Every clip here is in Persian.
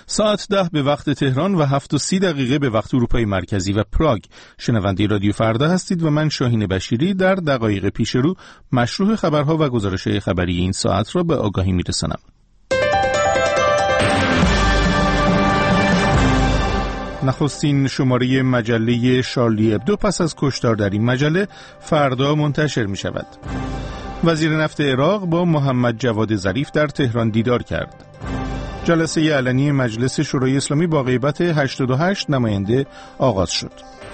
ساعت 10 به وقت تهران و 7:30 به وقت اروپای مرکزی و پراگ. شنونده رادیو فردا هستید و من شاهین بشیری در دقایق پیش رو مشروع خبرها و گزارش‌های خبری این ساعت را به آگاهی میرسانم. نخستین شماره مجله شارلی ابدو پس از کشتار در این مجله فردا منتشر می شود. وزیر نفت عراق با محمد جواد ظریف در تهران دیدار کرد. جلسه علنی مجلس شورای اسلامی با غیبت 88 نماینده آغاز شد.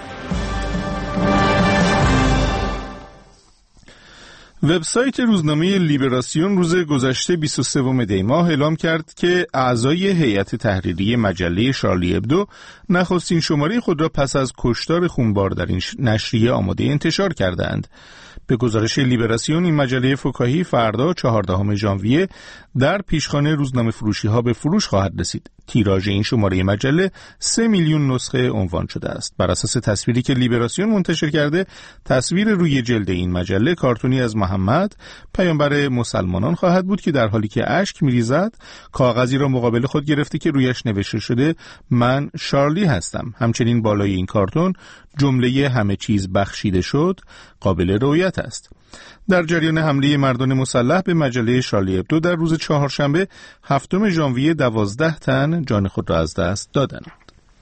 وبسایت روزنامه لیبراسیون روز گذشته 23 دی ماه اعلام کرد که اعضای هیئت تحریری مجله شارلی ابدو نخستین شماره خود را پس از کشتار خونبار در این نشریه آماده انتشار کردند. به گزارش لیبراسیون این مجله فکاهی فردا 14 ژانویه در پیشخانه روزنامه فروشی ها به فروش خواهد رسید. تیراژ این شماره مجله 3 میلیون نسخه عنوان شده است. بر اساس تصویری که لیبراسیون منتشر کرده، تصویر روی جلد این مجله کارتونی از محمد پیامبر مسلمانان خواهد بود که در حالی که اشک می‌ریزد کاغذی را مقابل خود گرفته که رویش نوشته شده من شارلی هستم. همچنین بالای این کارتون جمله همه چیز بخشیده شد قابل رؤیت است. در جریان حمله مردان مسلح به مجله شارلی ابدو در روز چهارشنبه 7 ژانویه 12 تن جان خود را از دست دادند.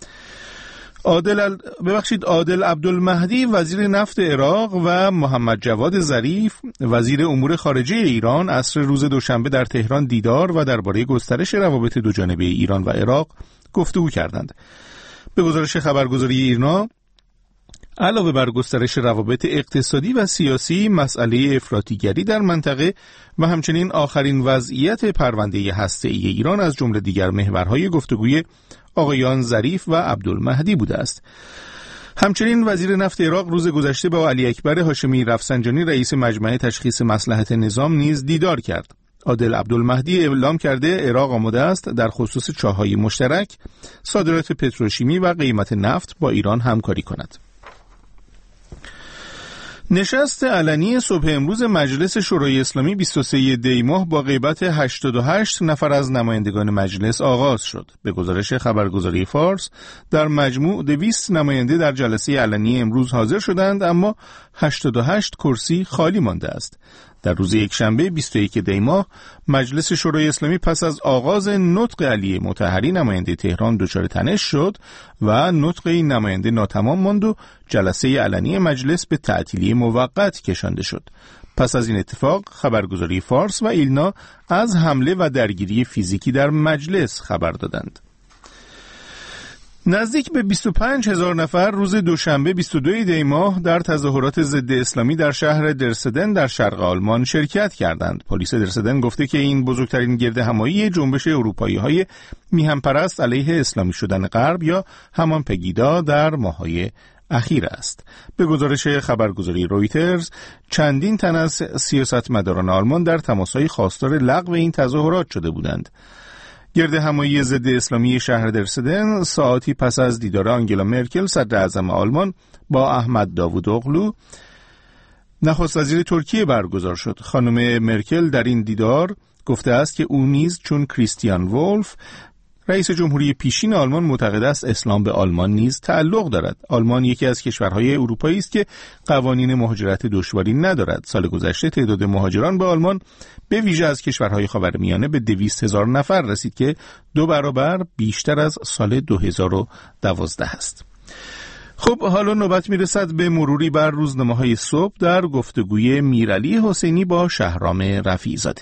عادل عبدالمهدی وزیر نفت عراق و محمد جواد ظریف وزیر امور خارجه ایران عصر روز دوشنبه در تهران دیدار و درباره گسترش روابط دوجانبه ایران و عراق گفتگو کردند. به گزارش خبرگزاری ایرنا علاوه بر گسترش روابط اقتصادی و سیاسی، مسئله افراطیگری در منطقه و همچنین آخرین وضعیت پرونده هسته‌ای ایران از جمله دیگر محورهای گفتگوی آقایان ظریف و عبدالمهدی بوده است. همچنین وزیر نفت عراق روز گذشته با علی اکبر هاشمی رفسنجانی رئیس مجمع تشخیص مصلحت نظام نیز دیدار کرد. عادل عبدالمهدی اعلام کرده عراق آماده است در خصوص چاهای مشترک، صادرات پتروشیمی و قیمت نفت با ایران همکاری کند. نشست علنی صبح امروز مجلس شورای اسلامی 23 دی ماه با غیبت 88 نفر از نمایندگان مجلس آغاز شد. به گزارش خبرگزاری فارس در مجموع 200 نماینده در جلسه علنی امروز حاضر شدند، اما 88 کرسی خالی مانده است. در روز یکشنبه 21 دی ماه مجلس شورای اسلامی پس از آغاز نطق علی مطهری نماینده تهران دچار تنش شد و نطق این نماینده ناتمام ماند و جلسه علنی مجلس به تعطیلی موقت کشانده شد. پس از این اتفاق خبرگزاری فارس و ایلنا از حمله و درگیری فیزیکی در مجلس خبر دادند. نزدیک به 25,000 نفر روز دوشنبه 22 دی ماه در تظاهرات ضد اسلامی در شهر درسدن در شرق آلمان شرکت کردند. پلیس درسدن گفته که این بزرگترین گردهمایی جنبش اروپایی‌های میهن‌پرست علیه اسلامی شدن غرب یا همان پگیدا در ماه‌های اخیر است. به گزارش خبرگزاری رویترز چندین تن از سیاستمداران آلمان در تماس‌های خواستار لغو این تظاهرات شده بودند. گردهمایی ضد اسلامی شهر درسدن ساعتی پس از دیدار آنگلا مرکل صدر اعظم آلمان با احمد داوودوغلو نخست وزیر ترکیه برگزار شد. خانم مرکل در این دیدار گفته است که او نیز چون کریستیان وولف رئیس جمهوری پیشین آلمان معتقد است اسلام به آلمان نیز تعلق دارد. آلمان یکی از کشورهای اروپایی است که قوانین مهاجرت دشواری ندارد. سال گذشته تعداد مهاجران به آلمان به ویژه از کشورهای خاورمیانه به 200,000 نفر رسید که 2 برابر بیشتر از سال 2012 است. خب حالا نوبت میرسد به مروری بر روزنامه‌های صبح در گفتگوی میرعلی حسینی با شهرام رفیع‌زاده.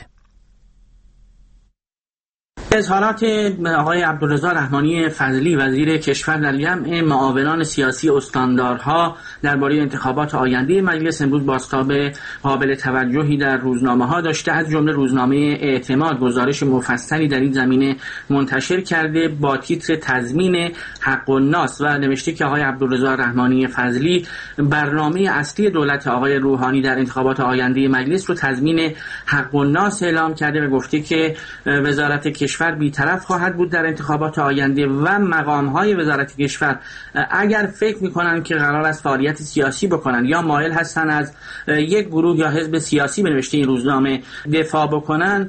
اظهارات آقای عبدالرضا رحمانی فضلی وزیر کشور در جمع معاونان سیاسی استاندارها درباره انتخابات آینده مجلس امروز بازتاب قابل توجهی در روزنامه‌ها داشته. از جمله روزنامه اعتماد گزارش مفصلی در این زمینه منتشر کرده با تیتر تضمین حق الناس و نوشته که آقای عبدالرضا رحمانی فضلی برنامه اصلی دولت آقای روحانی در انتخابات آینده مجلس رو تضمین حق الناس اعلام کرده و گفته که وزارت کشور بی‌طرف خواهد بود در انتخابات آینده و مقام‌های وزارت کشور اگر فکر می‌کنن که قرار است فعالیت سیاسی بکنن یا مایل هستن از یک گروه یا حزب سیاسی به نوشته این روزنامه دفاع بکنن،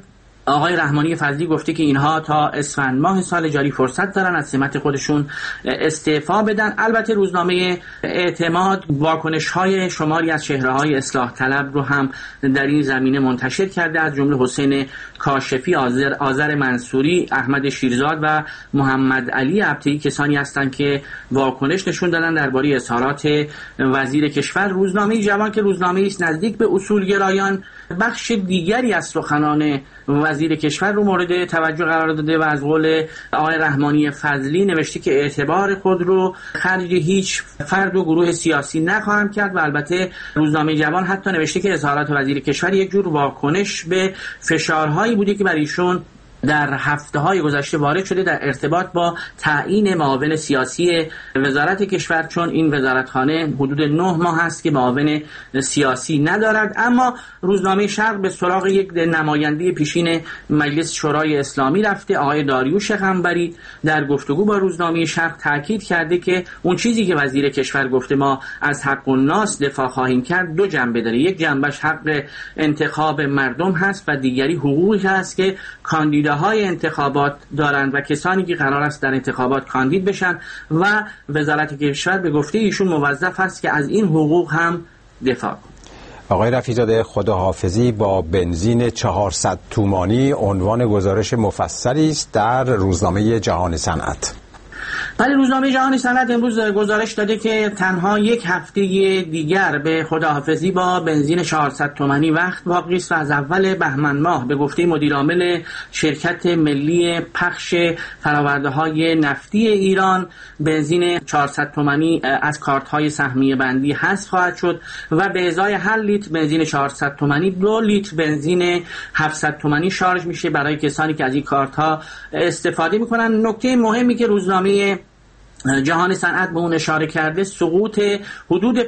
آقای رحمانی فضلی گفته که اینها تا اسفند ماه سال جاری فرصت دارن از سمت خودشون استعفا بدن. البته روزنامه اعتماد واکنش‌های شماری از چهره‌های اصلاح طلب رو هم در این زمینه منتشر کرده، از جمله حسین کاشفی، آذر منصوری، احمد شیرزاد و محمد علی ابطحی کسانی هستند که واکنش نشون دادن درباره اظهارات وزیر کشور. روزنامه جوان که روزنامه‌ای است نزدیک به اصولگرایان، بخش دیگری از سخنان وزیر کشور رو مورد توجه قرار داده و از قول آقای رحمانی فضلی نوشته که اعتبار خود رو خرج هیچ فرد و گروه سیاسی نخواهم کرد و البته روزنامه جوان حتی نوشته که اظهارات وزیر کشور یک جور واکنش به فشارهایی بوده که بر ایشون در هفته‌های گذشته وارد شده در ارتباط با تعیین معاون سیاسی وزارت کشور، چون این وزارتخانه حدود 9 ماه است که معاون سیاسی ندارد. اما روزنامه شرق به سراغ یک نماینده پیشین مجلس شورای اسلامی رفته، آقای داریوش قنبری. در گفتگو با روزنامه شرق تاکید کرده که اون چیزی که وزیر کشور گفته ما از حق الناس دفاع خواهیم کرد دو جنبه داره، یک جنبش حق انتخاب مردم هست و دیگری حقوقی هست که کاندیداهای انتخابات دارند و کسانی که قرار است در انتخابات کاندید بشن و وزارت کشور به گفته ایشون موظف است که از این حقوق هم دفاع کنه. آقای رفیع‌زاده، خداحافظی با بنزین 400 تومانی عنوان گزارش مفصلی است در روزنامه جهان صنعت. ولی روزنامه جهان صنعت امروز گزارش داده که تنها یک هفته دیگر به خداحافظی با بنزین 400 تومانی وقت باقی است و از اول بهمن ماه به گفته مدیر عامل شرکت ملی پخش فرآورده‌های نفتی ایران بنزین 400 تومانی از کارت‌های سهمیه بندی حذف خواهد شد و به ازای هر لیتر بنزین 400 تومانی 2 لیتر بنزین 700 تومانی شارژ میشه برای کسانی که از این کارت‌ها استفاده می‌کنن. نکته مهمی که روزنامه جهان صنعت به اون اشاره کرده سقوط حدود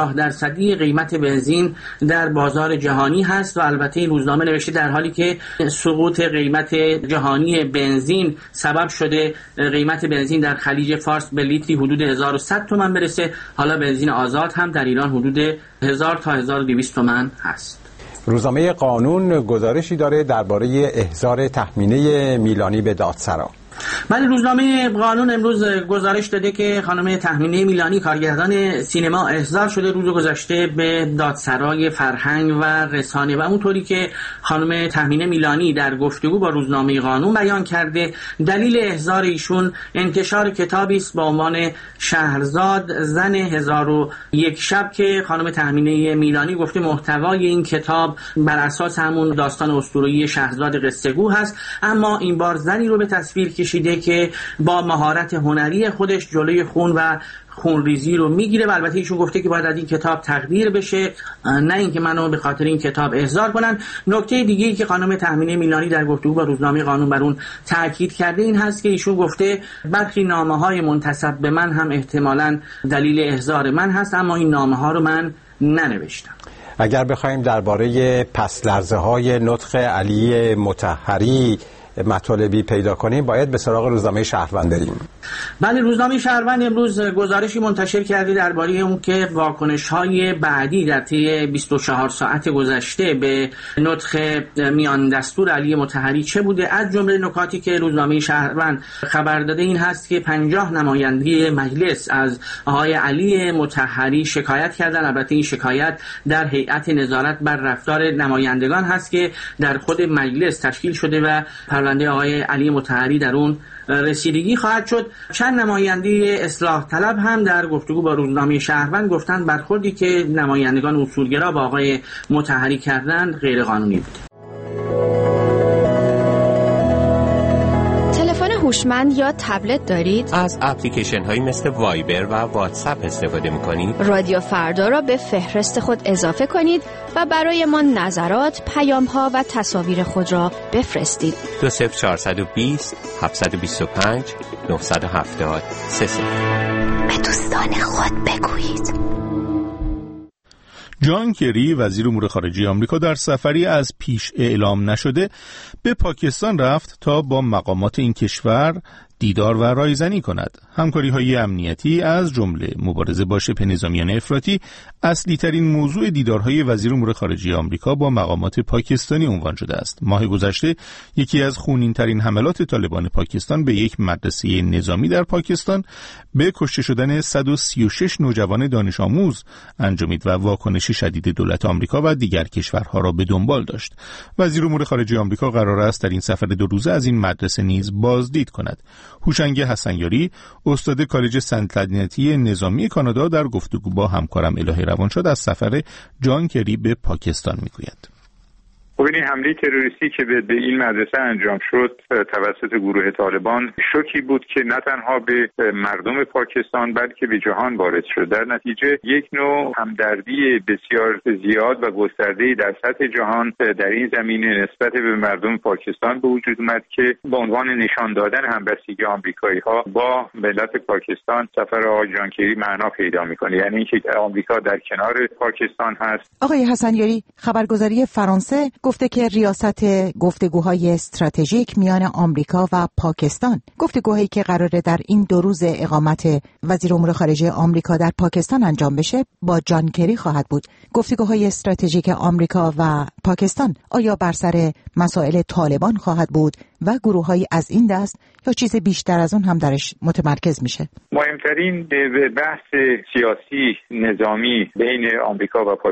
50% قیمت بنزین در بازار جهانی هست و البته این روزنامه نوشته در حالی که سقوط قیمت جهانی بنزین سبب شده قیمت بنزین در خلیج فارس به لیتری حدود 1100 تومان برسه، حالا بنزین آزاد هم در ایران حدود 1000 تا 1200 تومان هست. روزنامه قانون گزارشی داره درباره احضار تهمینه میلانی به دادسرا. ولی روزنامه قانون امروز گزارش داده که خانم تهمینه میلانی کارگردان سینما احضار شده روز گذشته به دادسرای فرهنگ و رسانه و اونطوری که خانم تهمینه میلانی در گفتگو با روزنامه قانون بیان کرده دلیل احضار ایشون انتشار کتابی است با عنوان شهرزاد زن 1001 شب که خانم تهمینه میلانی گفته محتوای این کتاب بر اساس همون داستان اسطوره‌ای شهرزاد قصه‌گو هست، اما این بار زنی رو به تصویر کشیده که با مهارت هنری خودش جلوی خون و خونریزی رو میگیره و البته ایشون گفته که باید از این کتاب تقدیر بشه، نه اینکه منو به خاطر این کتاب احضار کنن. نکته دیگه‌ای که خانم تهمینه میلانی در گفتگو با روزنامه قانون بر اون تاکید کرده این هست که ایشون گفته برخی نامه‌های منتسب به من هم احتمالاً دلیل احضار من هست، اما این نامه‌ها رو من ننوشتم. اگر بخوایم درباره پس لرزه‌های نطق علی مطهری مطالبی پیدا کنیم باید به سراغ روزنامه شهروند بریم. بله، روزنامه شهروند امروز گزارشی منتشر کرده درباره اون که واکنش‌های بعدی در طی 24 ساعت گذشته به نطق میان دستور علی مطهری چه بوده. از جمله نکاتی که روزنامه شهروند خبر داده این هست که 50 نماینده مجلس از آقای علی مطهری شکایت کردن. البته این شکایت در هیئت نظارت بر رفتار نمایندگان هست که در خود مجلس تشکیل شده و پرونده آقای علی مطهری در اون رسیدگی خواهد شد. چند نماینده اصلاح طلب هم در گفتگو با روزنامه شهروند گفتند برخوردی که نمایندگان اصولگرا با آقای مطهری کردند غیر قانونی بود. هوشمند یا تبلت دارید؟ از اپلیکیشن هایی مثل وایبر و واتساپ استفاده می‌کنید؟ رادیو فردا را به فهرست خود اضافه کنید و برای ما نظرات، پیام‌ها و تصاویر خود را بفرستید. 20420 725 970 30. به دوستان خود بگویید. جان کری وزیر امور خارجه آمریکا در سفری از پیش اعلام نشده به پاکستان رفت تا با مقامات این کشور دیدار و رایزنی کند. همکاری‌های امنیتی از جمله مبارزه با شبه نظامیان افراطی اصلی ترین موضوع دیدارهای وزیر امور خارجه آمریکا با مقامات پاکستانی عنوان شده است. ماه گذشته یکی از خونین‌ترین حملات طالبان پاکستان به یک مدرسه نظامی در پاکستان به کشته شدن 136 نوجوان دانش آموز انجامید و واکنش شدید دولت آمریکا و دیگر کشورها را به دنبال داشت. وزیر امور خارجه آمریکا قرار است در این سفر 2 روزه از این مدرسه نیز بازدید کند. هوشنگ حسنیاری استاد کالج سنت لدنتی نظامی کانادا در گفتگو با همکارم الهه روانشاد از سفر جان کری به پاکستان میگوید. این حمله تروریستی که به این مدرسه انجام شد توسط گروه طالبان شوکی بود که نه تنها به مردم پاکستان بلکه به جهان وارد شد. در نتیجه یک نوع همدردی بسیار زیاد و گسترده‌ای در سطح جهان در این زمینه نسبت به مردم پاکستان به وجود اومد که به عنوان نشان دادن همبستگی آمریکایی‌ها با ملت پاکستان سفر آقای جان کری معنا پیدا می‌کنه، یعنی اینکه آمریکا در کنار پاکستان هست. آقای حسنیاری، خبرگزاری فرانسه گفته که ریاست گفتگوهای استراتژیک میان آمریکا و پاکستان، گفتگوهایی که قراره در این 2 روز اقامت وزیر امور خارجه آمریکا در پاکستان انجام بشه، با جان کری خواهد بود. گفتگوهای استراتژیک آمریکا و پاکستان آیا بر سر مسائل طالبان خواهد بود و گروه‌های از این دست یا چیز بیشتر از اون هم درش متمرکز میشه؟ مهمترین بحث سیاسی نظامی بین آمریکا و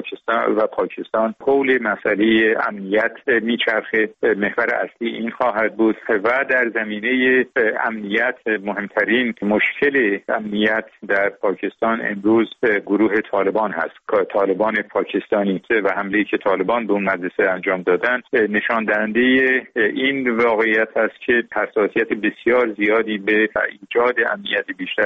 پاکستان حول مسئله امنیت میچرخه. محور اصلی این خواهد بود و در زمینه امنیت مهمترین مشکل امنیت در پاکستان امروز گروه طالبان هست. طالبان پاکستانی و حمله‌ای که طالبان به اون مدرسه انجام دادن نشان دهنده این واقعیت است که حساسیت بسیار زیادی به ایجاد امنیت بیشتر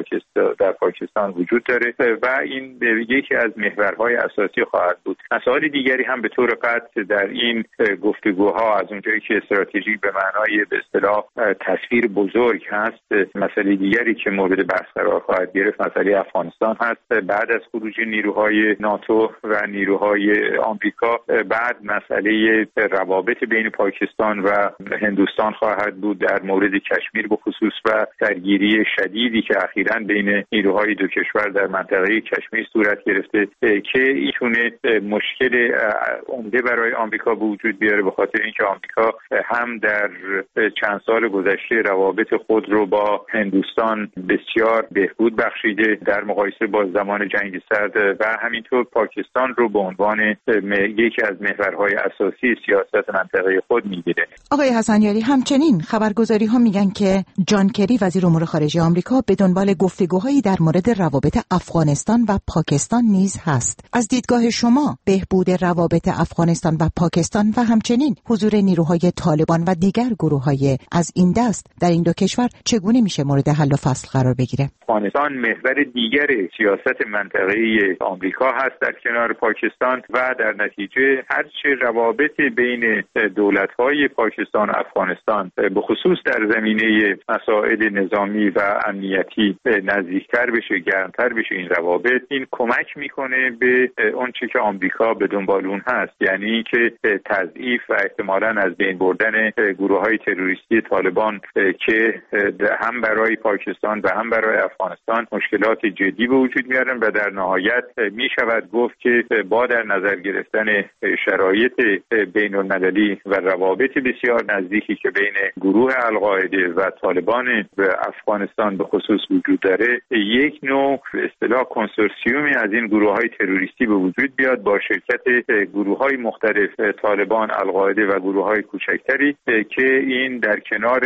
در پاکستان وجود داره و این یکی از محورهای اساسی خواهد بود. مسائل دیگری هم به طور قطع در این گفتگوها از اونجایی که استراتژیک به معنای به اصطلاح تصویر بزرگ هست، مسئله دیگری که مورد بحث قرار خواهد گرفت مسئله افغانستان هست. بعد از خروج نیروهای ناتو و نیروهای آمریکا، بعد مسئله روابط بین پاکستان و هندوستان خواهد بود در مورد کشمیر به خصوص و درگیری شدیدی که اخیراً بین نیروهای 2 کشور در منطقه کشمیر صورت گرفته که ایشونه مشکل عمده برای آمریکا به وجود بیاره، به خاطر اینکه آمریکا هم در چند سال گذشته روابط خود رو با هندوستان بسیار بهبود بخشیده در مقایسه با زمان جنگ سرد و همینطور پاکستان رو به عنوان یکی از محورهای اساسی سیاست منطقه خود می‌بینه. آقای حسنیاری، همچنین خبرگزاری‌ها میگن که جان کری وزیر امور خارجه آمریکا به دنبال گفتگوهایی در مورد روابط افغانستان و پاکستان نیز هست. از دیدگاه شما بهبود روابط افغانستان و پاکستان و همچنین حضور نیروهای طالبان و دیگر گروه‌های از این دست در این 2 کشور چگونه میشه مورد حل و فصل قرار بگیره؟ افغانستان محور دیگر سیاست منطقه‌ای آمریکا هست در کنار پاکستان و در نتیجه هرچه روابط بین دولت‌های پاکستان و افغانستان به خصوص در زمینه مسائل نظامی و امنیتی نزدیکتر بشه، گرمتر بشه این روابط، این کمک میکنه به اون چه که آمریکا به دنبال اون هست، یعنی که تضعیف و احتمالاً از بین بردن گروه‌های تروریستی طالبان که هم برای پاکستان و هم برای افغانستان مشکلات جدی به وجود میارن و در نهایت میشود گفت که با در نظر گرفتن شرایط بین‌المللی و روابط بسیار نزدیکی که بین گروه القاعده و طالبان و افغانستان به خصوص وجود داره، یک نوع اصطلاح کنسورسیومی از این گروه‌های تروریستی به وجود بیاد با شرکت گروه‌های مختلف طالبان، القاعده و گروه‌های کوچکتری که این در کنار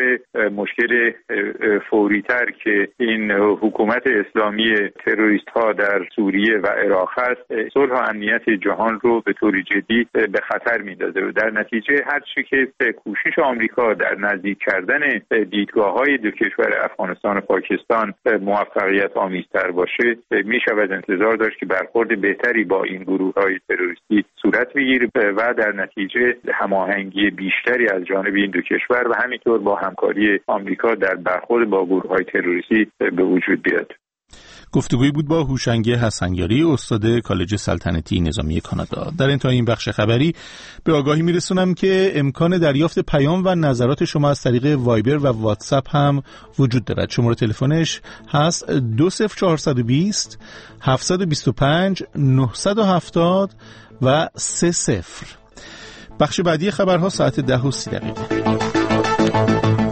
مشکل فوری‌تر که این حکومت اسلامی تروریست‌ها در سوریه و عراق هست، صلح و امنیت جهان رو به طور جدی به خطر می‌اندازه و در نتیجه هر چی که کوشش آمریکا در نزدیک کردن دیدگاه‌های 2 کشور افغانستان و پاکستان موفقیت آمیزتر باشه، می‌شود انتظار داشت که برخورد بهتری با این گروه‌های تروریستی صورت بگیره و در نتیجه هماهنگی بیشتری از جانب این 2 کشور و همینطور با همکاری آمریکا در برخورد با گروه‌های تروریستی به وجود بیاد. گفتگویی بود با هوشنگ حسنیاری، استاد کالج سلطنتی نظامی کانادا. در انتهای این بخش خبری به آگاهی میرسونم که امکان دریافت پیام و نظرات شما از طریق وایبر و واتساپ هم وجود دارد. شماره تلفنش هست 20420 725 970 و 30. بخش بعدی خبرها ساعت 10:30.